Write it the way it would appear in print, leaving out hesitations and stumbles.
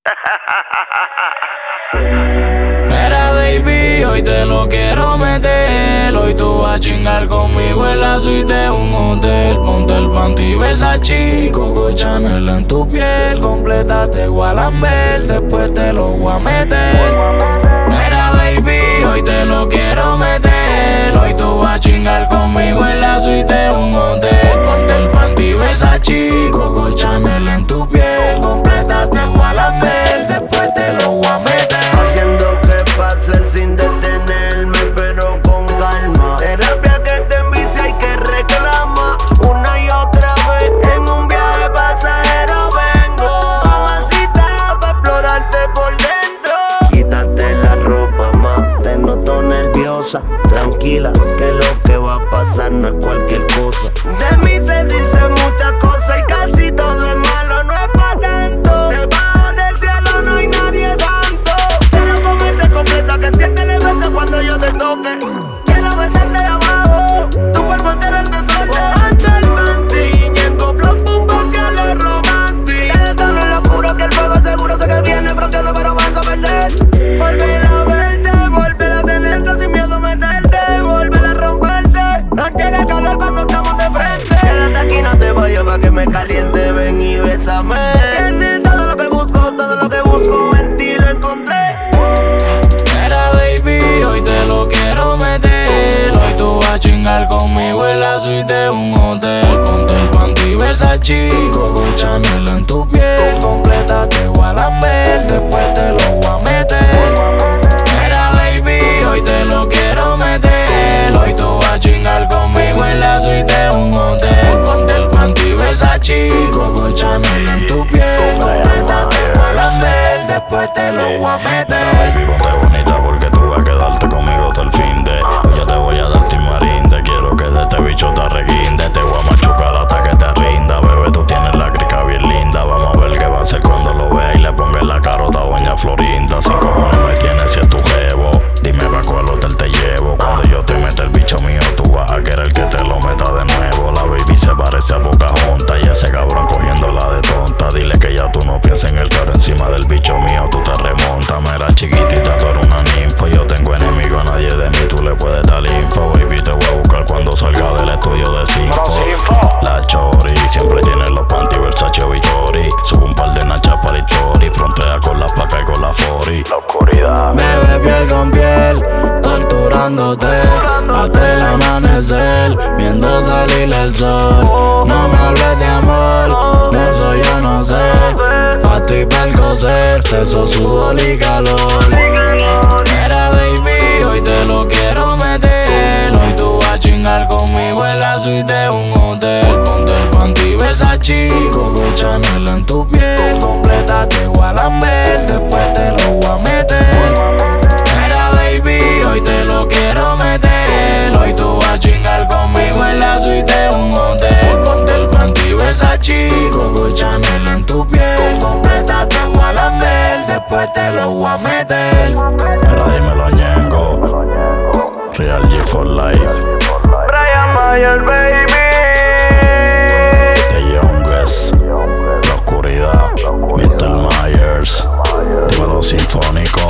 Mira, baby, hoy te lo quiero meter. Hoy tú vas a chingar conmigo en la suite de un hotel. Ponte el panty Versace, Coco Chanel en tu piel. Complétate Gualambert, después te lo voy a meter. Mira, baby, hoy te lo quiero meter. Hoy tú vas a chingar conmigo en la suite de un hotel. Ponte el panty Versace, Coco Chanel en tu piel. Complétate Gualambert, después te lo voy a meter. Haciendo que pase sin detenerme, pero con calma. Terapia que te envicia y que reclama. Una y otra vez en un viaje pasajero vengo. Mamacita, pa' explorarte por dentro. Quítate la ropa, ma, te noto nerviosa. Tranquila, que lo que va a pasar no es cualquier cosa. De mí se dicen muchas cosas y casi todo es malo, no es pa' tanto. Debajo del cielo no hay nadie santo. Quiero comerte completa, que siente el evento cuando yo te toque. Quiero besarte de abajo, tu cuerpo entero en desorden. Ando el panty, ñengo, flop, boom, que le romantic. Te detalo en lo oscuro, que el fuego seguro sé que viene fronteando, pero vas a perder. Volver a verte, volver a tenerte, sin miedo a meterte, volver a romperte. No llega el calor cuando estamos de frente. Quédate aquí, no te vayas pa' que me caliente, ven y bésame. Tienes todo lo que busco en ti lo encontré. Mira, baby, hoy te lo quiero meter. Hoy tú vas a chingar conmigo en la suite de un hotel. Ponte el panty Versace, Coco Chanel en tu piel. Complétate Gualambert, después te lo voy a meter. Mira, baby, hoy te lo quiero meter. Hoy tú vas a chingar conmigo en la suite de un hotel. Ponte el panty Versace, Coco Chanel en tu piel. Complétate Gualambert, después te lo voy a meter. Baby, ponte bonita porque tú vas a quedarte conmigo todo el fin de. Yo te voy a dar timarinde, quiero que de este bicho te reguinde. Te voy a machucar hasta que te rinda, bebé, tú tienes la crica bien linda. Vamos a ver qué va a hacer cuando lo vea y le ponga en la carota a doña Florinda. Sin cojones me tienes si es tu jevo, dime pa' cuál hotel te llevo. Cuando yo te meta el bicho mío, tú vas a querer que te lo meta de nuevo. La baby se parece a Pocahontas y ese cabrón cogiéndola de tonta. Dile que ya tú no piensas en el caro encima del bicho mío, tú te remontas. Mira, chiquitita, tú eres una ninfa. Yo tengo enemigo, a nadie de mí tú le puedes dar info. Baby, te voy a buscar cuando salga del estudio de Cinco. La chori siempre tiene los panty Versace o Vittori. Sube un par de nachas para la historia. Frontea con la placa y con la 40. La oscuridad. Bebé piel con piel, torturándote hasta el amanecer, viendo salir el sol. No me hables de amor, de eso yo no sé. Pa' ti y pa'l coser, seso, sudor y calor. Mira, baby, hoy te lo quiero meter. Hoy tú vas a chingar conmigo en la suite de un hotel. Ponte el panty Versace, Coco Chanel en tu piel. Complétate Gualambert, después te lo voy a meter. Mira, baby, hoy te lo quiero meter. Hoy tú vas a chingar conmigo en la suite de un hotel. Ponte el panty Versace, Coco Chanel en tu piel. Complétate Gualambert, después te lo voy a meter. Mira, dímelo, ñengo. Real G for life. Brian Mayer, baby. The Youngest. La oscuridad. Mr. Myers. Dímelo, sinfónico.